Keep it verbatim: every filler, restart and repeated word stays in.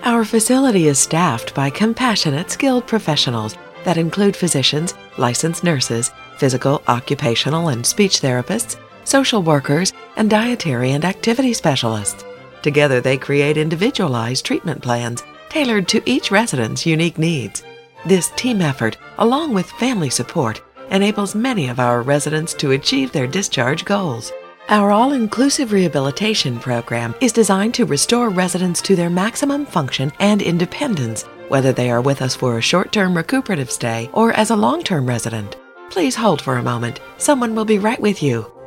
Our facility is staffed by compassionate, skilled professionals that include physicians, licensed nurses, physical, occupational, and speech therapists, social workers, and dietary and activity specialists. Together, they create individualized treatment plans tailored to each resident's unique needs. This team effort, along with family support, enables many of our residents to achieve their discharge goals. Our all-inclusive rehabilitation program is designed to restore residents to their maximum function and independence, whether they are with us for a short-term recuperative stay or as a long-term resident. Please hold for a moment. Someone will be right with you.